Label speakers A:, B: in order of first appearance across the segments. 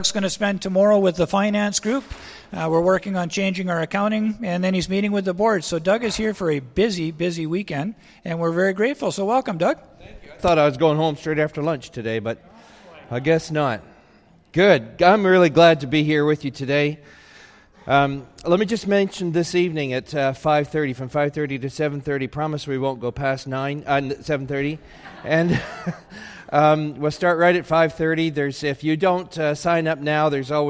A: Doug's going to spend tomorrow with the finance group. We're working on changing our accounting, and then he's meeting with the board. So Doug is here for a busy, busy weekend, and we're very grateful. So welcome, Doug.
B: Thank you. I thought I was going home straight after lunch today, but I guess not. Good. I'm really glad to be here with you today. Let me just mention this evening at 5:30, from 5:30 to 7:30. Promise we won't go past 7:30, and we'll start right at 5:30. If you don't sign up now,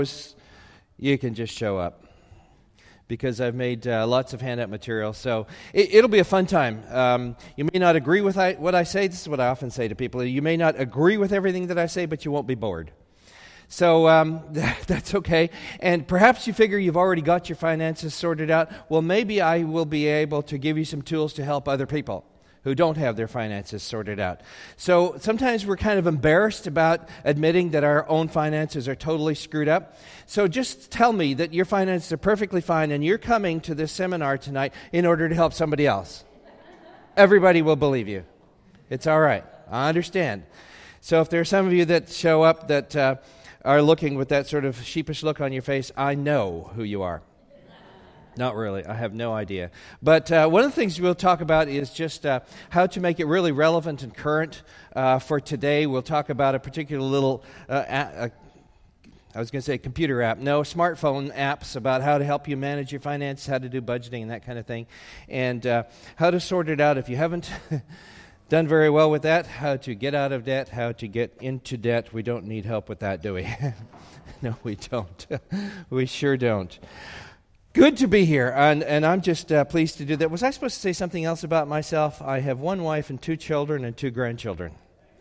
B: you can just show up, because I've made lots of handout material. So it'll be a fun time. You may not agree with what I say. This is what I often say to people. You may not agree with everything that I say, but you won't be bored. So that's okay. And perhaps you figure you've already got your finances sorted out. Well, maybe I will be able to give you some tools to help other people who don't have their finances sorted out. So sometimes we're kind of embarrassed about admitting that our own finances are totally screwed up. So just tell me that your finances are perfectly fine and you're coming to this seminar tonight in order to help somebody else. Everybody will believe you. It's all right. I understand. So if there are some of you that show up that are looking with that sort of sheepish look on your face, I know who you are. Not really. I have no idea. But one of the things we'll talk about is just how to make it really relevant and current for today. We'll talk about a particular little, I was going to say computer app. No, smartphone apps about how to help you manage your finances, how to do budgeting and that kind of thing, and how to sort it out if you haven't done very well with that, how to get out of debt, how to get into debt. We don't need help with that, do we? No, we don't. We sure don't. Good to be here, and I'm just pleased to do that. Was I supposed to say something else about myself? I have one wife and 2 children and 2 grandchildren.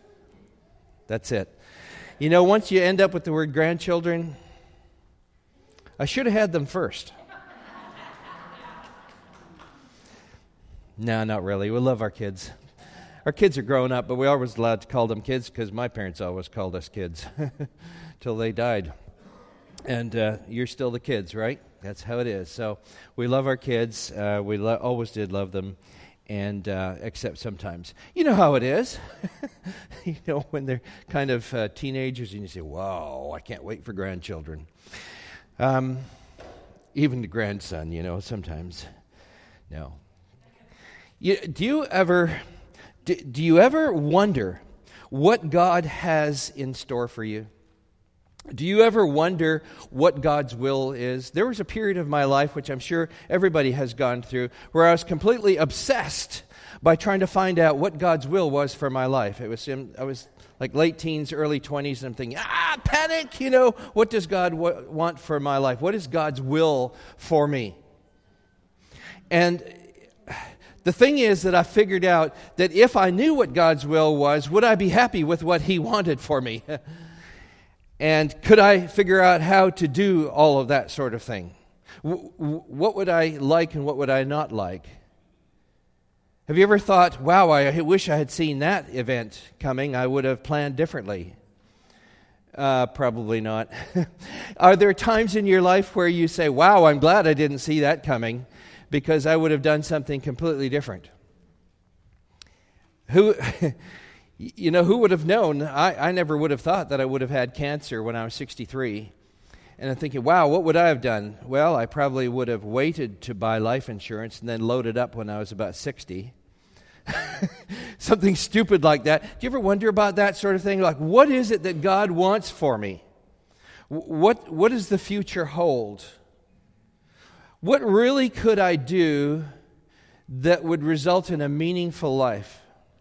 B: That's it. You know, once you end up with the word grandchildren, I should have had them first. No, not really. We love our kids. Our kids are growing up, but we always allowed to call them kids because my parents always called us kids till they died. And you're still the kids, right? That's how it is. So we love our kids. We always did love them, and except sometimes. You know how it is. You know, when they're kind of teenagers and you say, wow, I can't wait for grandchildren. Even the grandson, you know, sometimes. No. Do you ever wonder what God has in store for you? Do you ever wonder what God's will is? There was a period of my life, which I'm sure everybody has gone through, where I was completely obsessed by trying to find out what God's will was for my life. I was like late teens, early 20s, and I'm thinking, panic, you know, what does God want for my life? What is God's will for me? And the thing is that I figured out that if I knew what God's will was, would I be happy with what He wanted for me? And could I figure out how to do all of that sort of thing? What would I like and what would I not like? Have you ever thought, wow, I wish I had seen that event coming. I would have planned differently. Probably not. Are there times in your life where you say, wow, I'm glad I didn't see that coming because I would have done something completely different? You know, who would have known? I never would have thought that I would have had cancer when I was 63. And I'm thinking, wow, what would I have done? Well, I probably would have waited to buy life insurance and then loaded up when I was about 60. Something stupid like that. Do you ever wonder about that sort of thing? Like, what is it that God wants for me? What does the future hold? What really could I do that would result in a meaningful life?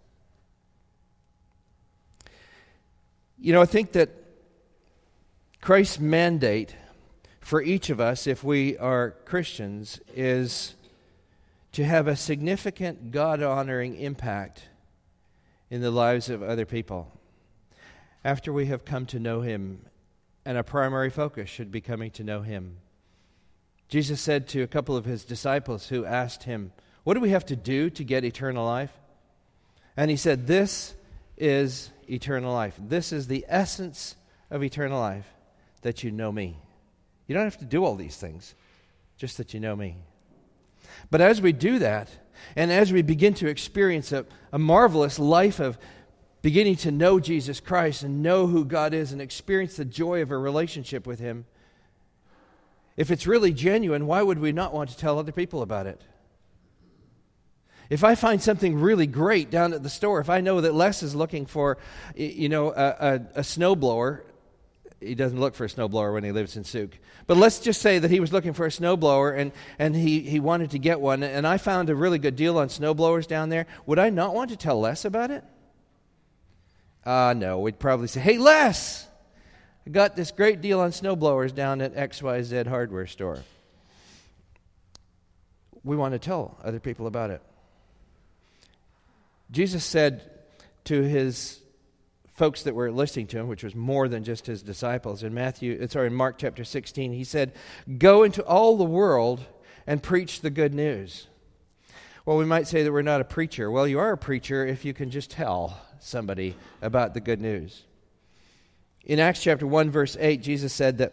B: You know, I think that Christ's mandate for each of us, if we are Christians, is to have a significant God-honoring impact in the lives of other people after we have come to know Him, and our primary focus should be coming to know Him. Jesus said to a couple of His disciples who asked Him, what do we have to do to get eternal life? And He said, this is eternal life. This is the essence of eternal life, that you know me. You don't have to do all these things, just that you know me. But as we do that, and as we begin to experience a marvelous life of beginning to know Jesus Christ and know who God is and experience the joy of a relationship with Him, if it's really genuine, why would we not want to tell other people about it? If I find something really great down at the store, if I know that Les is looking for, a snowblower, he doesn't look for a snowblower when he lives in Souk. But let's just say that he was looking for a snowblower and he wanted to get one, and I found a really good deal on snowblowers down there. Would I not want to tell Les about it? No, we'd probably say, hey, Les, I got this great deal on snowblowers down at XYZ hardware store. We want to tell other people about it. Jesus said to his folks that were listening to him, which was more than just his disciples, in Mark chapter 16, he said, go into all the world and preach the good news. Well, we might say that we're not a preacher. Well, you are a preacher if you can just tell somebody about the good news. In Acts chapter 1, verse 8, Jesus said that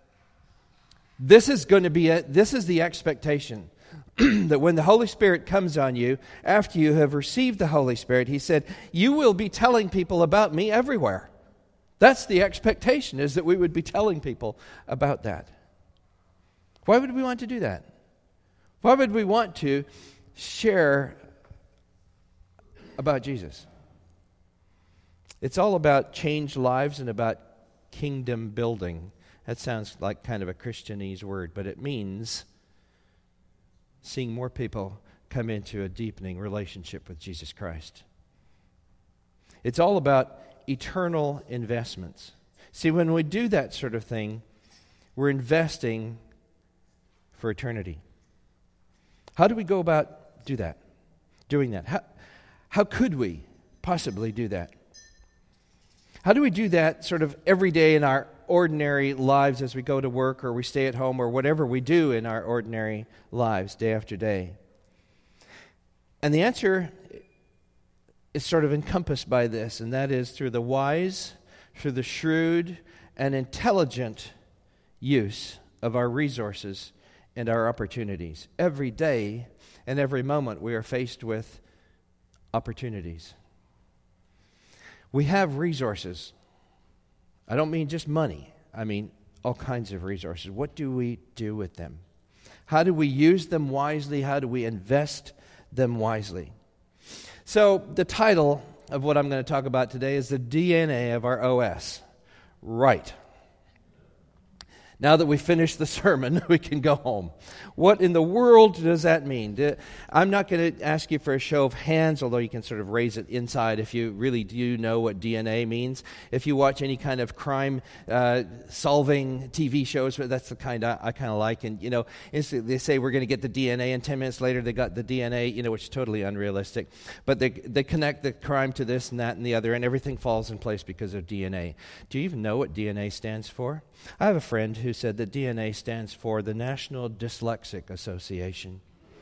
B: this is the expectation that when the Holy Spirit comes on you, after you have received the Holy Spirit, he said, you will be telling people about me everywhere. That's the expectation, is that we would be telling people about that. Why would we want to do that? Why would we want to share about Jesus? It's all about changed lives and about kingdom building. That sounds like kind of a Christianese word, but it means seeing more people come into a deepening relationship with Jesus Christ. It's all about eternal investments. See, when we do that sort of thing, we're investing for eternity. How do we go about doing that? How could we possibly do that? How do we do that sort of every day in our ordinary lives as we go to work or we stay at home or whatever we do in our ordinary lives day after day? And the answer is sort of encompassed by this, and that is through the wise, through the shrewd and intelligent use of our resources and our opportunities. Every day and every moment we are faced with opportunities. We have resources. I don't mean just money. I mean all kinds of resources. What do we do with them? How do we use them wisely? How do we invest them wisely? So the title of what I'm going to talk about today is the DNA of our OS. Right. Now that we finished the sermon, we can go home. What in the world does that mean? I'm not going to ask you for a show of hands, although you can sort of raise it inside if you really do know what DNA means. If you watch any kind of crime-solving TV shows, that's the kind I kind of like. And, instantly they say we're going to get the DNA, and 10 minutes later they got the DNA, which is totally unrealistic. But they connect the crime to this and that and the other, and everything falls in place because of DNA. Do you even know what DNA stands for? I have a friend who said that DNA stands for the National Dyslexic Association.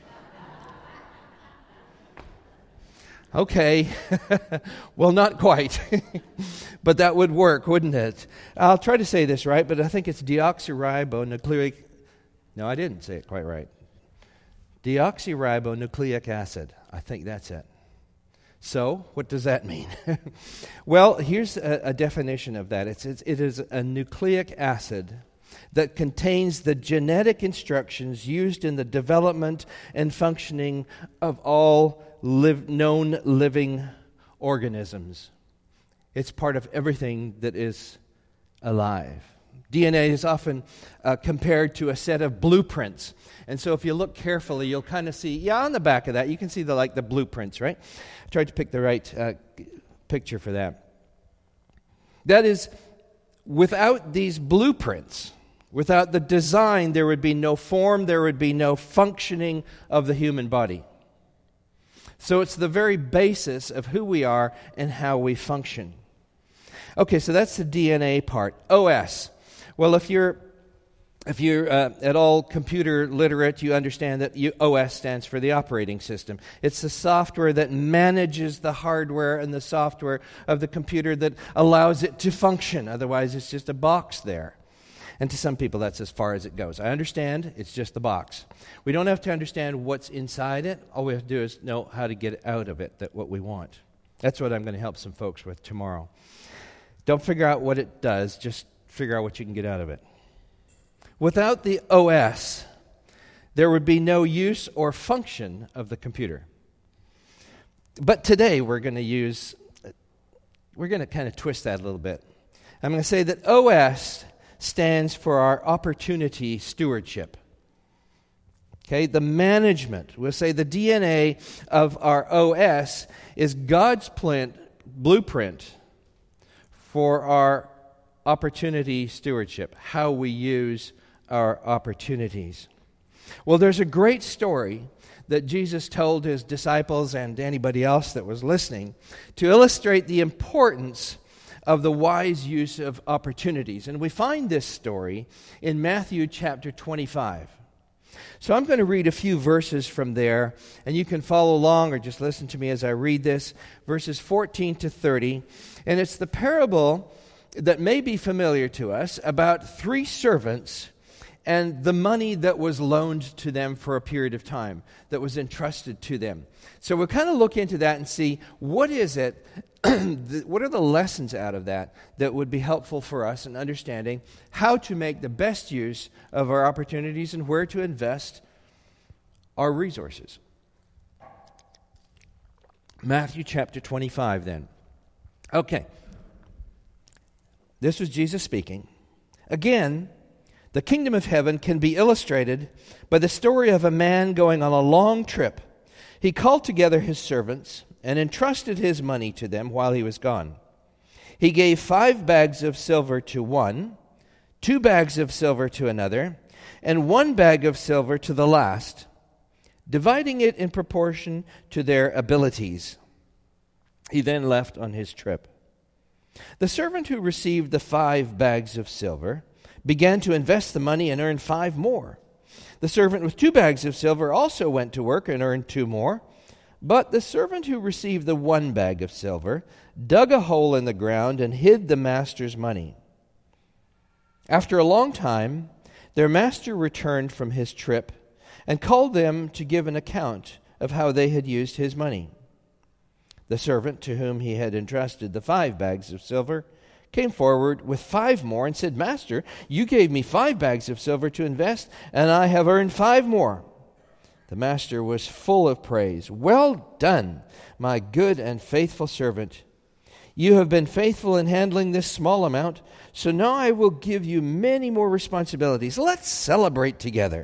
B: Okay, well, not quite, but that would work, wouldn't it? I'll try to say this right, but I think it's deoxyribonucleic. No, I didn't say it quite right. Deoxyribonucleic acid. I think that's it. So, what does that mean? Well, here's a definition of that. It is a nucleic acid that contains the genetic instructions used in the development and functioning of all known living organisms. It's part of everything that is alive. DNA is often compared to a set of blueprints. And so if you look carefully, you'll kind of see, on the back of that, you can see the blueprints, right? I tried to pick the right picture for that. That is, without these blueprints, without the design, there would be no form, there would be no functioning of the human body. So it's the very basis of who we are and how we function. Okay, so that's the DNA part. OS. Well, if you're at all computer literate, you understand that OS stands for the operating system. It's the software that manages the hardware and the software of the computer that allows it to function. Otherwise, it's just a box there. And to some people, that's as far as it goes. I understand it's just the box. We don't have to understand what's inside it. All we have to do is know how to get out of it what we want. That's what I'm going to help some folks with tomorrow. Don't figure out what it does, just figure out what you can get out of it. Without the OS, there would be no use or function of the computer. But today we're going to kind of twist that a little bit. I'm going to say that OS stands for our opportunity stewardship. Okay, the management, we'll say the DNA of our OS is God's blueprint for our opportunity stewardship, how we use our opportunities. Well, there's a great story that Jesus told his disciples and anybody else that was listening to illustrate the importance of the wise use of opportunities. And we find this story in Matthew chapter 25. So I'm going to read a few verses from there, and you can follow along or just listen to me as I read this, verses 14 to 30. And it's the parable that may be familiar to us about 3 servants and the money that was loaned to them for a period of time, that was entrusted to them. So we'll kind of look into that and see what is it, what are the lessons out of that would be helpful for us in understanding how to make the best use of our opportunities and where to invest our resources. Matthew chapter 25 then. Okay. This was Jesus speaking. Again, the kingdom of heaven can be illustrated by the story of a man going on a long trip. He called together his servants and entrusted his money to them while he was gone. He gave 5 bags of silver to one, 2 bags of silver to another, and 1 bag of silver to the last, dividing it in proportion to their abilities. He then left on his trip. The servant who received the 5 bags of silver began to invest the money and earned 5 more. The servant with 2 bags of silver also went to work and earned 2 more. But the servant who received the 1 bag of silver dug a hole in the ground and hid the master's money. After a long time, their master returned from his trip and called them to give an account of how they had used his money. The servant to whom he had entrusted the 5 bags of silver came forward with 5 more and said, "Master, you gave me 5 bags of silver to invest, and I have earned 5 more." The master was full of praise. "Well done, my good and faithful servant. You have been faithful in handling this small amount, so now I will give you many more responsibilities. Let's celebrate together."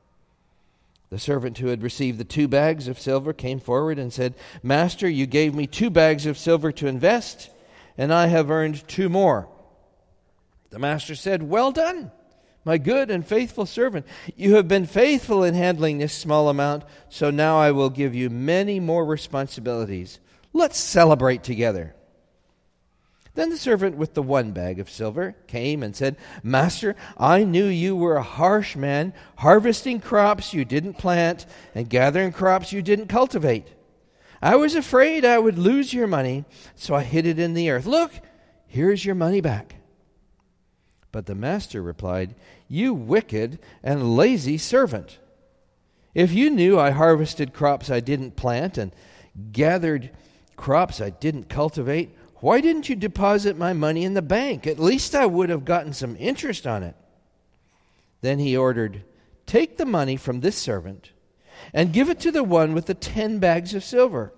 B: The servant who had received the 2 bags of silver came forward and said, "Master, you gave me 2 bags of silver to invest, and I have earned 2 more." The master said, "Well done, my good and faithful servant. You have been faithful in handling this small amount, so now I will give you many more responsibilities. Let's celebrate together." Then the servant with the 1 bag of silver came and said, "Master, I knew you were a harsh man, harvesting crops you didn't plant and gathering crops you didn't cultivate. I was afraid I would lose your money, so I hid it in the earth. Look, here's your money back." But the master replied, "You wicked and lazy servant. If you knew I harvested crops I didn't plant and gathered crops I didn't cultivate, why didn't you deposit my money in the bank? At least I would have gotten some interest on it." Then he ordered, "Take the money from this servant and give it to the one with the 10 bags of silver.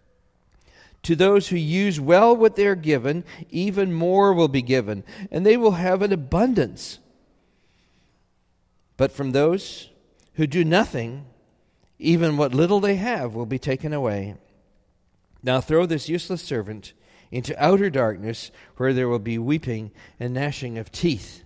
B: To those who use well what they are given, even more will be given, and they will have an abundance. But from those who do nothing, even what little they have will be taken away. Now throw this useless servant into outer darkness, where there will be weeping and gnashing of teeth."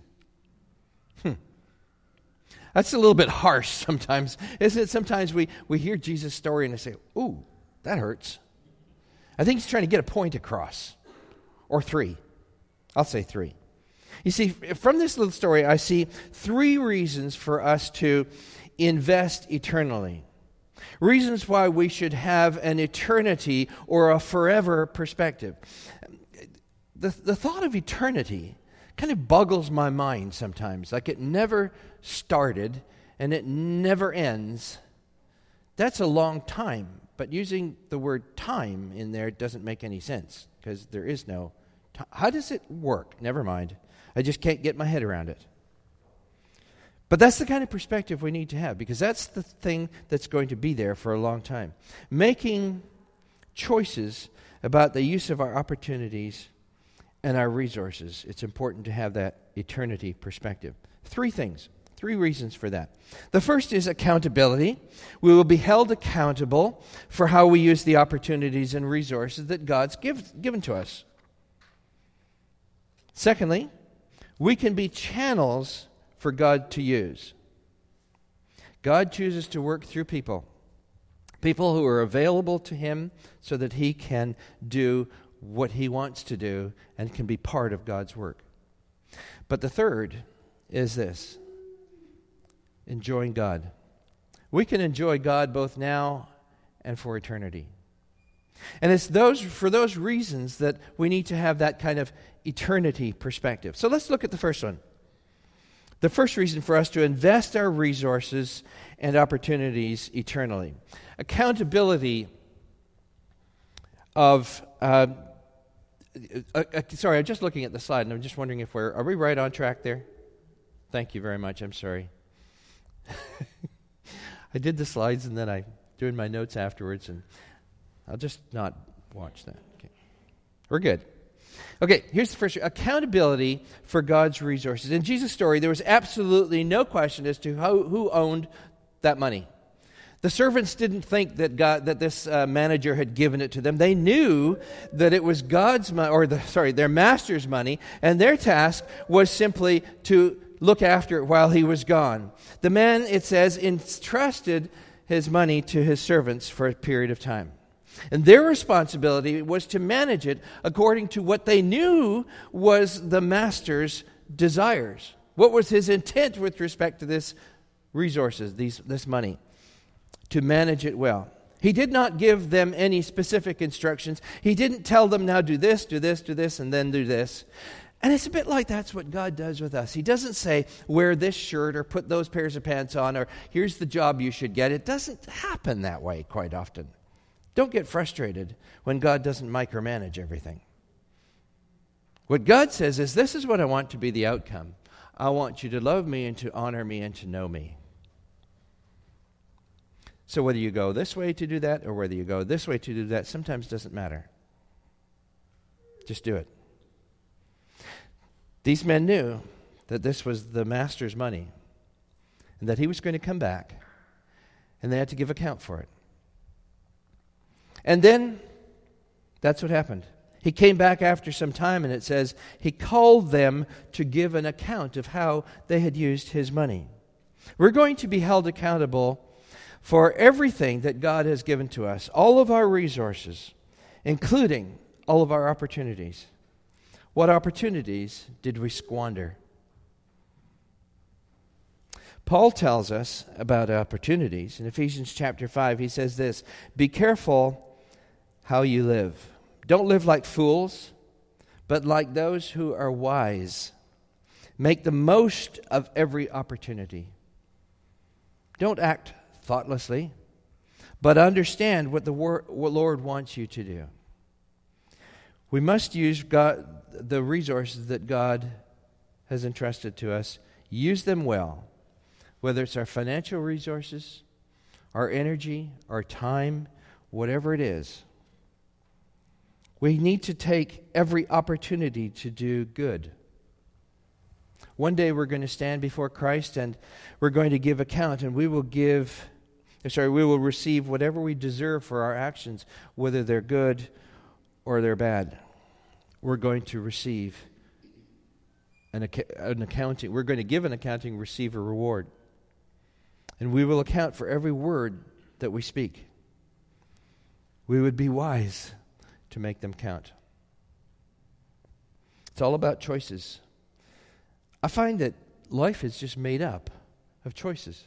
B: That's a little bit harsh sometimes, isn't it? Sometimes we hear Jesus' story and they say, "Ooh, that hurts." I think he's trying to get a point across. Or 3. I'll say 3. You see, from this little story, I see 3 reasons for us to invest eternally. Reasons why we should have an eternity or a forever perspective. The thought of eternity kind of boggles my mind sometimes. Like it never started and it never ends. That's a long time, but using the word time in there doesn't make any sense because there is no time. How does it work? Never mind. I just can't get my head around it. But that's the kind of perspective we need to have because that's the thing that's going to be there for a long time. Making choices about the use of our opportunities and our resources. It's important to have that eternity perspective. 3 things. 3 reasons for that. The first is accountability. We will be held accountable for how we use the opportunities and resources that God's given to us. Secondly, we can be channels for God to use. God chooses to work through people who are available to Him so that He can do what He wants to do and can be part of God's work. But the third is this: enjoying God. We can enjoy God both now and for eternity. And it's for those reasons that we need to have that kind of eternity perspective. So let's look at the first one. The first reason for us to invest our resources and opportunities eternally. Accountability of... sorry, I'm just looking at the slide, and I'm just wondering if are we right on track there? Thank you very much. I'm sorry. I did the slides, and then I doing my notes afterwards, and I'll just not watch that. Okay. We're good. Okay, here's the first. Accountability for God's resources. In Jesus' story, there was absolutely no question as to who owned that money. The servants didn't think that this manager had given it to them. They knew that it was God's money, or their master's money, and their task was simply to look after it while he was gone. The man, it says, entrusted his money to his servants for a period of time. And their responsibility was to manage it according to what they knew was the master's desires. What was his intent with respect to this resources, this money? To manage it well. He did not give them any specific instructions. He didn't tell them, now do this, and then do this. And it's a bit like that's what God does with us. He doesn't say, wear this shirt or put those pairs of pants on or here's the job you should get. It doesn't happen that way quite often. Don't get frustrated when God doesn't micromanage everything. What God says is, this is what I want to be the outcome. I want you to love me and to honor me and to know me. So whether you go this way to do that or whether you go this way to do that sometimes doesn't matter. Just do it. These men knew that this was the master's money and that he was going to come back and they had to give account for it. And then that's what happened. He came back after some time, and it says he called them to give an account of how they had used his money. We're going to be held accountable for everything that God has given to us, all of our resources, including all of our opportunities. What opportunities did we squander? Paul tells us about opportunities. In Ephesians chapter 5, he says this, be careful how you live. Don't live like fools, but like those who are wise. Make the most of every opportunity. Don't act thoughtlessly, but understand what what Lord wants you to do. We must use the resources that God has entrusted to us. Use them well, whether it's our financial resources, our energy, our time, whatever it is. We need to take every opportunity to do good. One day we're going to stand before Christ and we're going to give account, and we will receive whatever we deserve for our actions, whether they're good or they're bad. We're going to receive an accounting. We're going to give an accounting, receive a reward. And we will account for every word that we speak. We would be wise to make them count. It's all about choices. I find that life is just made up of choices.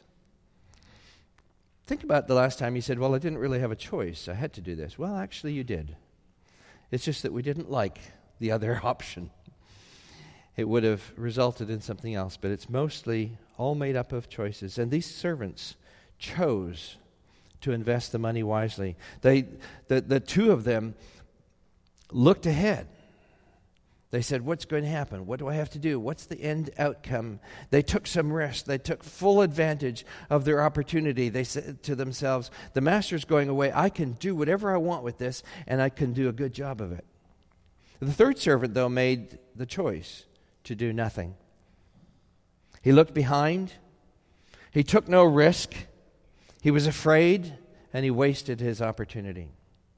B: Think about the last time you said, well, I didn't really have a choice. I had to do this. Well, actually, you did. It's just that we didn't like the other option. It would have resulted in something else, but it's mostly all made up of choices. And these servants chose to invest the money wisely. The two of them looked ahead. They said, what's going to happen? What do I have to do? What's the end outcome? They took some risk. They took full advantage of their opportunity. They said to themselves, the master's going away. I can do whatever I want with this, and I can do a good job of it. The third servant, though, made the choice to do nothing. He looked behind. He took no risk. He was afraid, and he wasted his opportunity.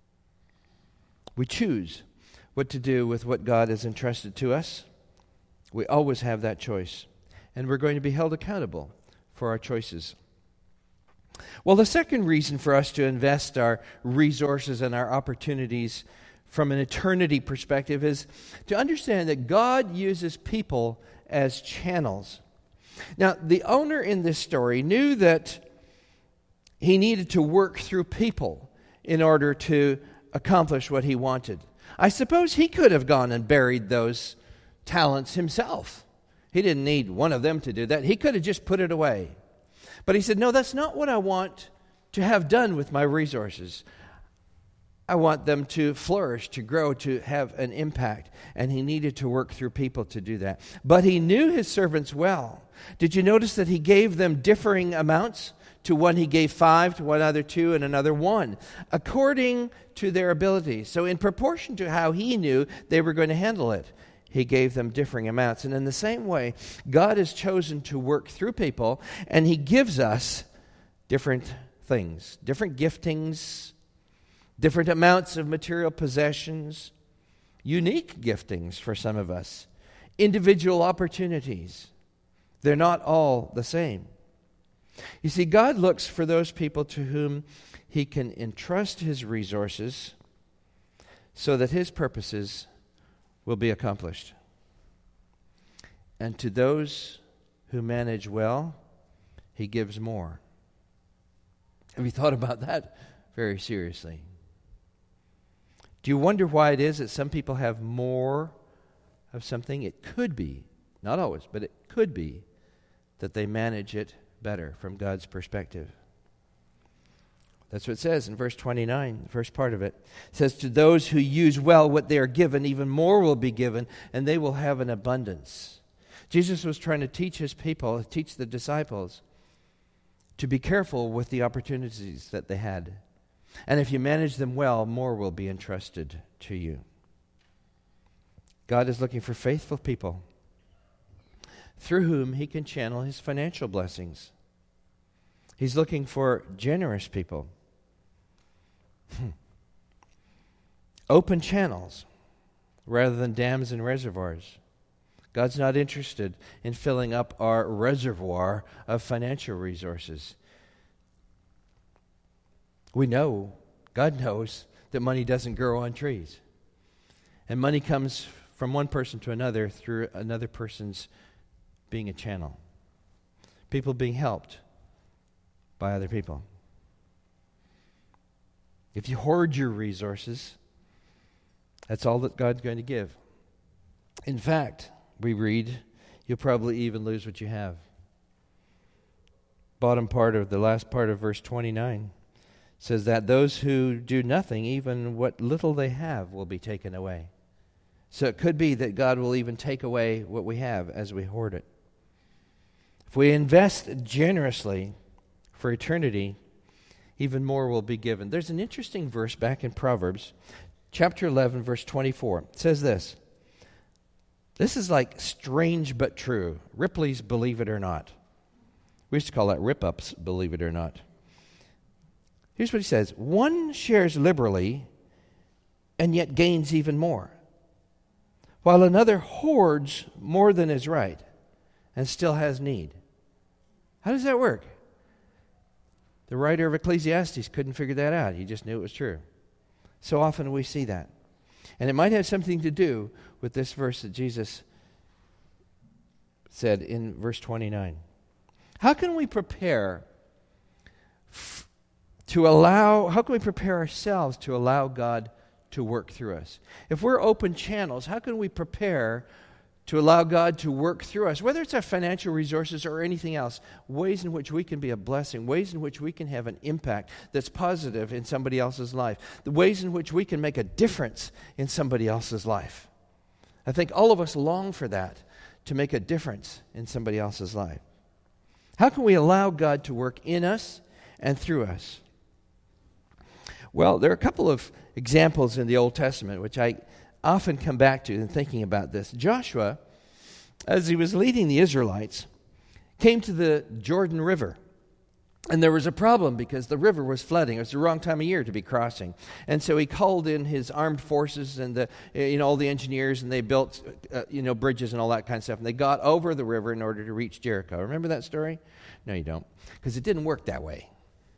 B: We choose what to do with what God has entrusted to us. We always have that choice, and we're going to be held accountable for our choices. Well, the second reason for us to invest our resources and our opportunities from an eternity perspective is to understand that God uses people as channels. Now, the owner in this story knew that he needed to work through people in order to accomplish what he wanted. I suppose he could have gone and buried those talents himself. He didn't need one of them to do that. He could have just put it away. But he said, no, that's not what I want to have done with my resources. I want them to flourish, to grow, to have an impact. And he needed to work through people to do that. But he knew his servants well. Did you notice that he gave them differing amounts? To one he gave 5, to one other 2, and another 1, according to their abilities. So in proportion to how he knew they were going to handle it, he gave them differing amounts. And in the same way, God has chosen to work through people, and he gives us different things, different giftings, different amounts of material possessions, unique giftings for some of us, individual opportunities. They're not all the same. You see, God looks for those people to whom he can entrust his resources so that his purposes will be accomplished. And to those who manage well, he gives more. Have you thought about that very seriously? Do you wonder why it is that some people have more of something? It could be, not always, but it could be that they manage it better from God's perspective. That's what it says in verse 29, the first part of it. It says, to those who use well what they are given, even more will be given, and they will have an abundance. Jesus was trying to teach his people, teach the disciples, to be careful with the opportunities that they had. And if you manage them well, more will be entrusted to you. God is looking for faithful people through whom he can channel his financial blessings. He's looking for generous people. Open channels rather than dams and reservoirs. God's not interested in filling up our reservoir of financial resources. We know, God knows, that money doesn't grow on trees. And money comes from one person to another through another person's being a channel. People being helped by other people. If you hoard your resources, that's all that God's going to give. In fact, we read, you'll probably even lose what you have. Bottom part of the last part of verse 29 says that those who do nothing, even what little they have, will be taken away. So it could be that God will even take away what we have as we hoard it. If we invest generously for eternity, even more will be given. There's an interesting verse back in Proverbs, chapter 11, verse 24. It says this. This is like strange but true. Ripley's Believe It or Not. We used to call that Rip-Ups, Believe It or Not. Here's what he says. One shares liberally and yet gains even more, while another hoards more than is right and still has need. How does that work? The writer of Ecclesiastes couldn't figure that out. He just knew it was true. So often we see that. And it might have something to do with this verse that Jesus said in verse 29. How can we prepare how can we prepare ourselves to allow God to work through us? If we're open channels, how can we prepare to allow God to work through us, whether it's our financial resources or anything else, ways in which we can be a blessing, ways in which we can have an impact that's positive in somebody else's life, the ways in which we can make a difference in somebody else's life. I think all of us long for that, to make a difference in somebody else's life. How can we allow God to work in us and through us? Well, there are a couple of examples in the Old Testament which I often come back to in thinking about this. Joshua, as he was leading the Israelites, came to the Jordan River. And there was a problem because the river was flooding. It was the wrong time of year to be crossing. And so he called in his armed forces and all the engineers, and they built bridges and all that kind of stuff. And they got over the river in order to reach Jericho. Remember that story? No, you don't, because it didn't work that way.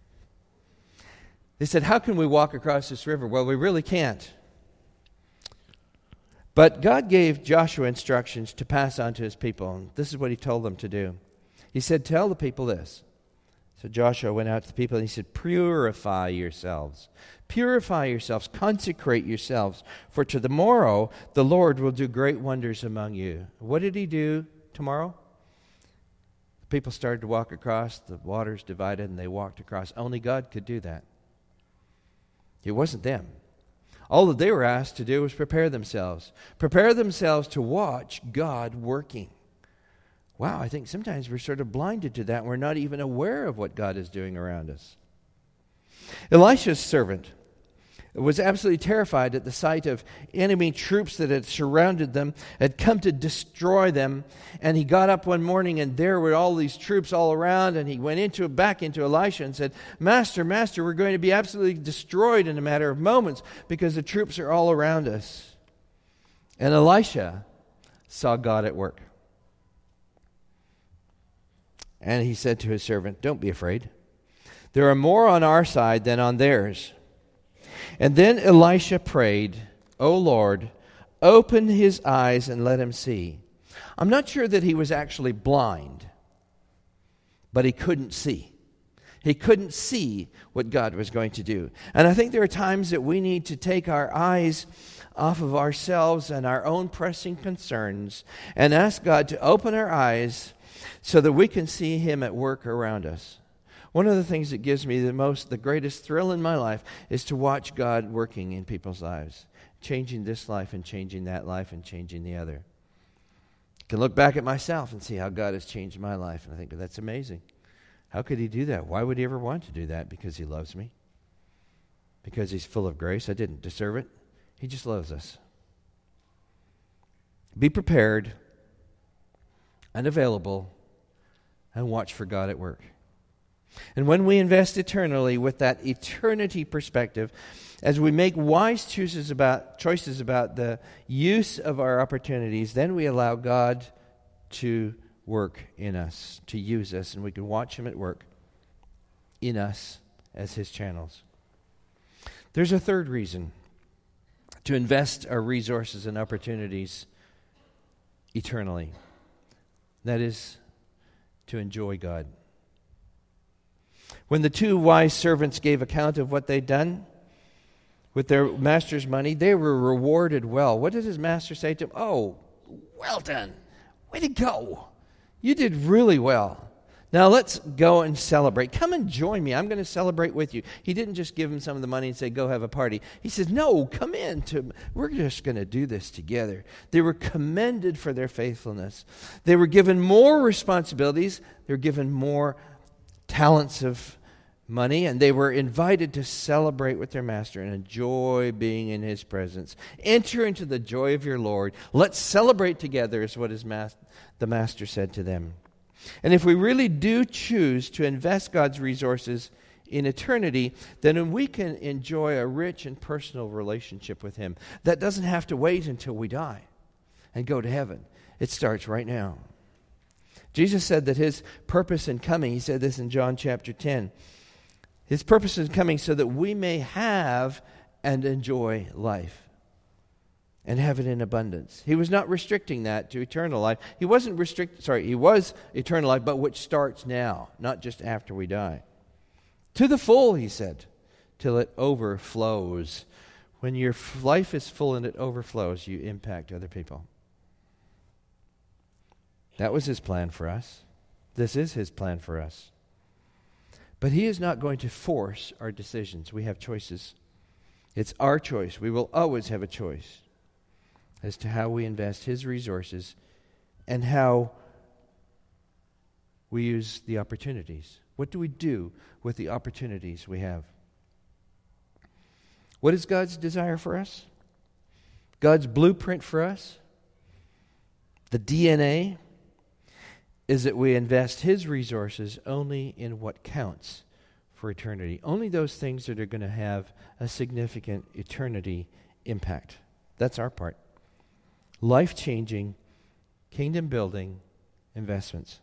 B: They said, how can we walk across this river? Well, we really can't. But God gave Joshua instructions to pass on to his people, and this is what he told them to do. He said, tell the people this. So Joshua went out to the people and he said, purify yourselves. Purify yourselves, consecrate yourselves, for to the morrow the Lord will do great wonders among you. What did he do tomorrow? The people started to walk across, the waters divided, and they walked across. Only God could do that. It wasn't them. All that they were asked to do was prepare themselves to watch God working. Wow, I think sometimes we're sort of blinded to that, and we're not even aware of what God is doing around us. Elisha's servant was absolutely terrified at the sight of enemy troops that had surrounded them, had come to destroy them. And he got up one morning, and there were all these troops all around, and he went back into Elisha and said, Master, we're going to be absolutely destroyed in a matter of moments because the troops are all around us. And Elisha saw God at work. And he said to his servant, don't be afraid. There are more on our side than on theirs. And then Elisha prayed, O Lord, open his eyes and let him see. I'm not sure that he was actually blind, but he couldn't see. He couldn't see what God was going to do. And I think there are times that we need to take our eyes off of ourselves and our own pressing concerns and ask God to open our eyes so that we can see him at work around us. One of the things that gives me the greatest thrill in my life is to watch God working in people's lives, changing this life and changing that life and changing the other. I can look back at myself and see how God has changed my life, and I think that's amazing. How could he do that? Why would he ever want to do that? Because he loves me? Because he's full of grace? I didn't deserve it. He just loves us. Be prepared and available and watch for God at work. And when we invest eternally with that eternity perspective, as we make wise choices about the use of our opportunities, then we allow God to work in us, to use us, and we can watch him at work in us as his channels. There's a third reason to invest our resources and opportunities eternally. That is to enjoy God. When the two wise servants gave account of what they'd done with their master's money, they were rewarded well. What did his master say to him? Oh, well done. Way to go. You did really well. Now let's go and celebrate. Come and join me. I'm going to celebrate with you. He didn't just give him some of the money and say, go have a party. He says, no, come in. We're just going to do this together. They were commended for their faithfulness. They were given more responsibilities. They were given more talents of money, and they were invited to celebrate with their master and enjoy being in his presence. Enter into the joy of your Lord. Let's celebrate together, is what the master said to them. And if we really do choose to invest God's resources in eternity, then we can enjoy a rich and personal relationship with him. That doesn't have to wait until we die and go to heaven. It starts right now. Jesus said that his purpose in coming, he said this in John chapter 10, his purpose in coming so that we may have and enjoy life and have it in abundance. He was not restricting that to eternal life. He was eternal life, but which starts now, not just after we die. To the full, he said, till it overflows. When your life is full and it overflows, you impact other people. That was his plan for us. This is his plan for us. But he is not going to force our decisions. We have choices. It's our choice. We will always have a choice as to how we invest his resources and how we use the opportunities. What do we do with the opportunities we have? What is God's desire for us? God's blueprint for us? The DNA is that we invest his resources only in what counts for eternity. Only those things that are going to have a significant eternity impact. That's our part. Life-changing, kingdom-building investments.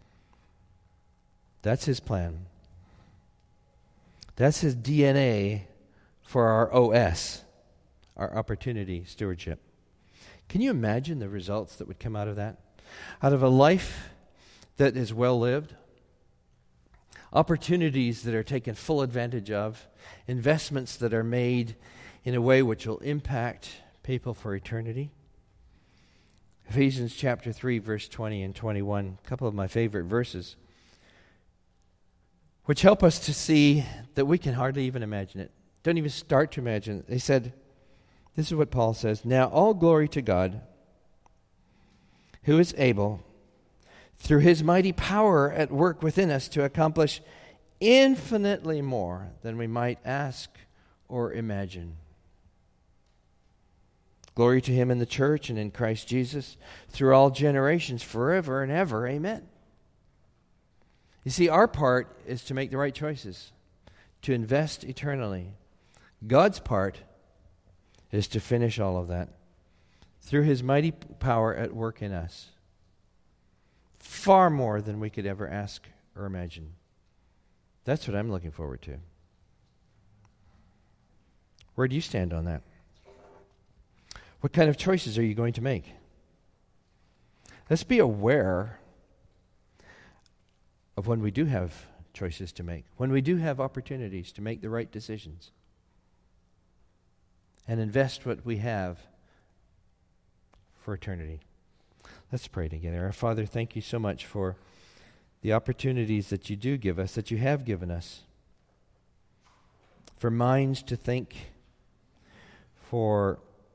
B: That's his plan. That's his DNA for our OS, our opportunity stewardship. Can you imagine the results that would come out of that? Out of a life that is well lived, opportunities that are taken full advantage of, investments that are made in a way which will impact people for eternity. Ephesians chapter 3, verse 20 and 21, a couple of my favorite verses, which help us to see that we can hardly even imagine it. Don't even start to imagine it. They said, this is what Paul says, "Now all glory to God, who is able, through his mighty power at work within us, to accomplish infinitely more than we might ask or imagine." Glory to him in the church and in Christ Jesus through all generations, forever and ever. Amen. You see, our part is to make the right choices, to invest eternally. God's part is to finish all of that through his mighty power at work in us. Far more than we could ever ask or imagine. That's what I'm looking forward to. Where do you stand on that? What kind of choices are you going to make? Let's be aware of when we do have choices to make, when we do have opportunities to make the right decisions, and invest what we have for eternity. Let's pray together. Our Father, thank you so much for the opportunities that you do give us, that you have given us, for minds to think, for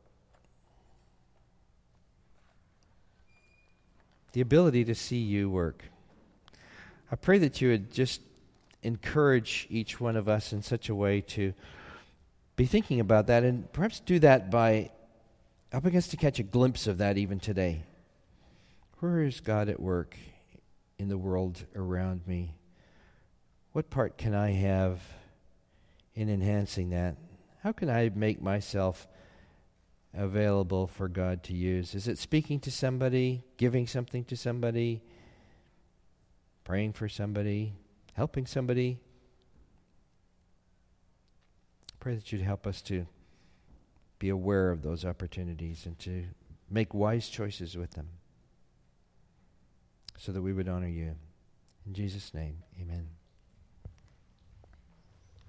B: the ability to see you work. I pray that you would just encourage each one of us in such a way to be thinking about that, and perhaps do that by helping us to catch a glimpse of that even today. Where is God at work in the world around me? What part can I have in enhancing that? How can I make myself available for God to use? Is it speaking to somebody, giving something to somebody, praying for somebody, helping somebody? Pray that you'd help us to be aware of those opportunities and to make wise choices with them so that we would honor you. In Jesus' name, amen.